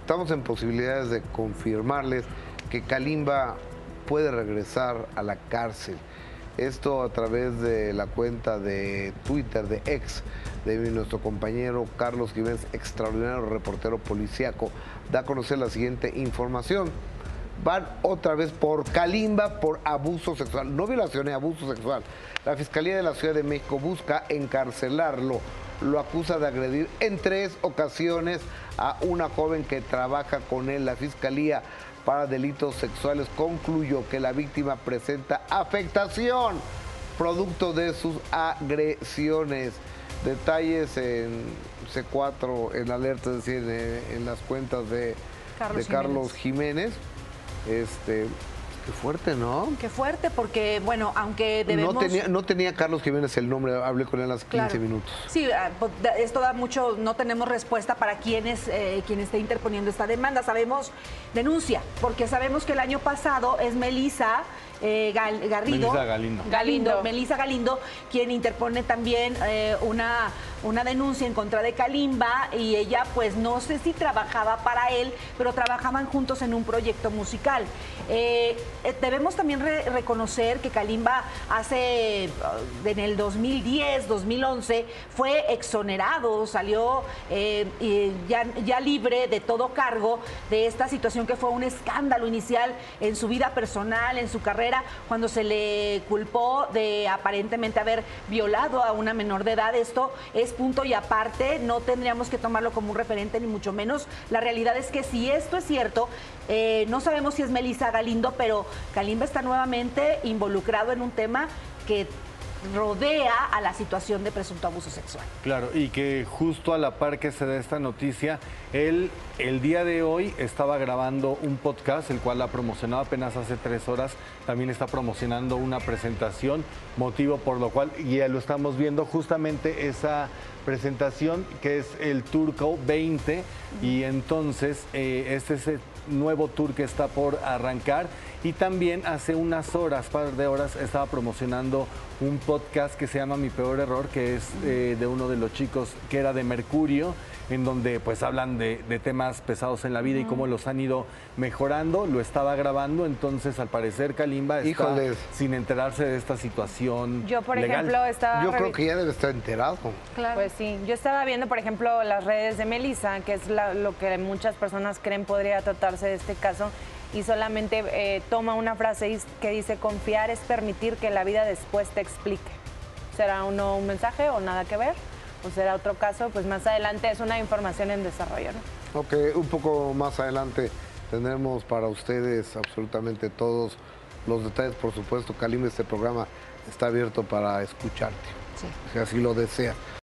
estamos en posibilidades de confirmarles que Kalimba puede regresar a la cárcel. Esto a través de la cuenta de Twitter, de X, de nuestro compañero Carlos Jiménez, extraordinario reportero policíaco, da a conocer la siguiente información. Van otra vez por Kalimba por abuso sexual, no violación, abuso sexual. La Fiscalía de la Ciudad de México busca encarcelarlo. Lo acusa de agredir en 3 ocasiones a una joven que trabaja con él. La Fiscalía para Delitos Sexuales concluyó que la víctima presenta afectación producto de sus agresiones. Detalles en C4, en alerta, es decir, en las cuentas de Carlos Jiménez. Qué fuerte, ¿no? Qué fuerte, porque, bueno, aunque debemos... No tenía Carlos Jiménez el nombre, hablé con él hace 15 minutos. Sí, esto da mucho, no tenemos respuesta para quien esté interponiendo esta demanda. Sabemos, denuncia, porque sabemos que el año pasado es Melissa Galindo, quien interpone también una denuncia en contra de Kalimba, y ella, pues, no sé si trabajaba para él, pero trabajaban juntos en un proyecto musical. Debemos también reconocer que Kalimba en el 2010, 2011, fue exonerado, salió ya libre de todo cargo de esta situación que fue un escándalo inicial en su vida personal, en su carrera, cuando se le culpó de aparentemente haber violado a una menor de edad. Esto es punto y aparte, no tendríamos que tomarlo como un referente, ni mucho menos. La realidad es que si esto es cierto, no sabemos si es Melissa Galindo, pero Kalimba está nuevamente involucrado en un tema que rodea a la situación de presunto abuso sexual. Claro, y que justo a la par que se da esta noticia, él el día de hoy estaba grabando un podcast, el cual ha promocionado apenas hace 3 horas. También está promocionando una presentación, motivo por lo cual ya lo estamos viendo, justamente esa presentación que es el Turco 20, y entonces este es el nuevo tour que está por arrancar. Y también hace unas horas, par de horas, estaba promocionando un podcast que se llama Mi Peor Error, que es de uno de los chicos que era de Mercurio, en donde pues hablan de temas pesados en la vida y cómo los han ido mejorando. Lo estaba grabando, entonces al parecer Kalimba está sin enterarse de esta situación. Yo, por legal. ejemplo, estaba... Yo creo que ya debe estar enterado. Claro. Pues sí, yo estaba viendo, por ejemplo, las redes de Melissa, que es lo que muchas personas creen podría tratarse de este caso, y solamente toma una frase que dice: confiar es permitir que la vida después te explique. ¿Será uno un mensaje o nada que ver? ¿O será otro caso? Pues más adelante es una información en desarrollo, ¿no? Ok, un poco más adelante tendremos para ustedes absolutamente todos los detalles. Por supuesto, Kalimba, este programa está abierto para escucharte, si así lo deseas.